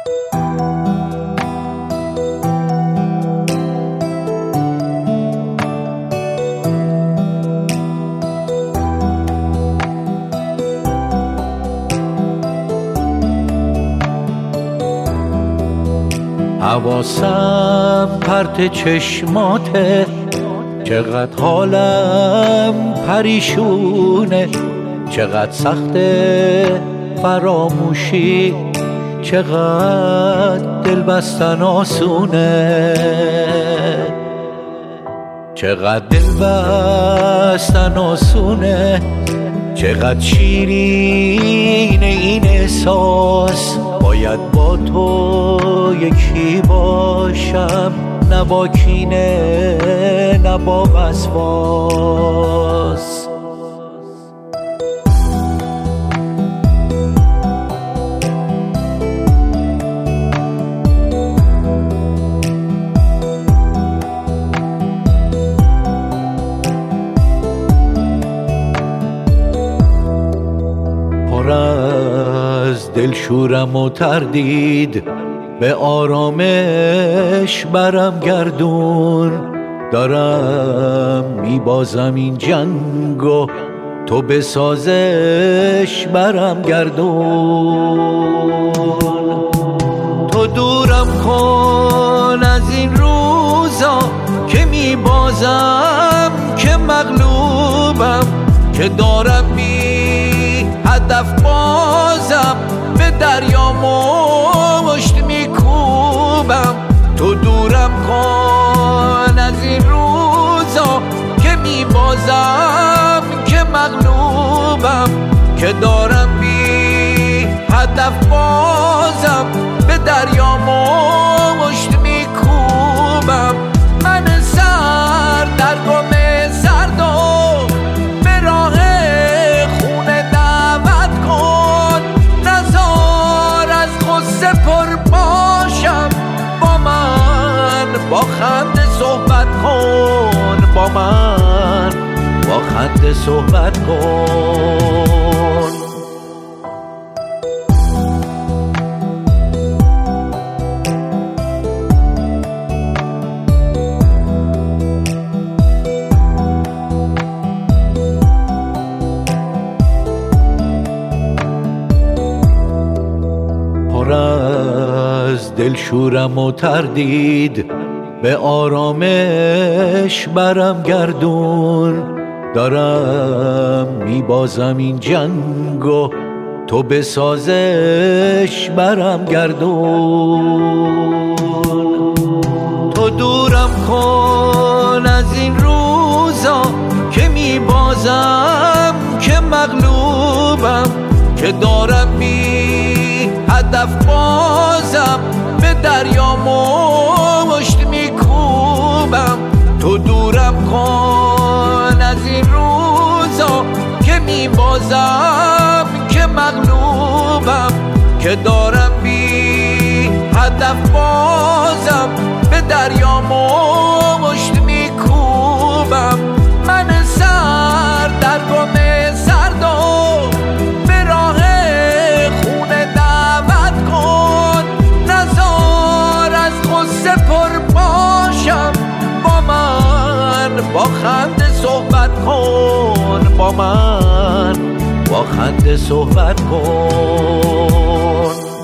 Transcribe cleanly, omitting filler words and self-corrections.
حواسم پرت چشماته، چقدر حالم پریشونه، چقدر سخته فراموشی، چقدر دل بستن آسونه، چقدر دل بستن آسونه، چقدر شیرین این احساس. باید با تو یکی باشم، نه با کینه نه با وسواس. پر از دلشورم و تردید، به آرامش برم گردون. دارم میبازم این جنگو، تو به سازش برم گردون. تو دورم کن از این روزا که میبازم، که مغلوبم، که دارم بی هدف بازم، به دریا مشت میکوبم. تو دورم کن از این روزا که میبازم، که مغلوبم، که دارم بی هدف بازم، به دریا مشت میکوبم. من سر در گم سردو به راه خونه دعوت کن، نزار از غصه پر باشم. با من با خنده صحبت کن، با من با خنده صحبت کن. پر از دلشورم و تردید، به آرامش برم گردون. دارم میبازم این جنگو، تو به سازش برم گردون. تو دورم کن از این روزا که میبازم، که مغلوبم، که دارم بی هدف بازم، به دریا مشت میکوبم. تو دورم کن از این روزا که میبازم، که مغلوبم، که دارم بی هدف بازم، به دریا مشت میکوبم. من سر در گم سردو به راه خونه دعوت کن، نزار از غصه پر باشم. با من با خنده صحبت کن، با من با خنده صحبت کن.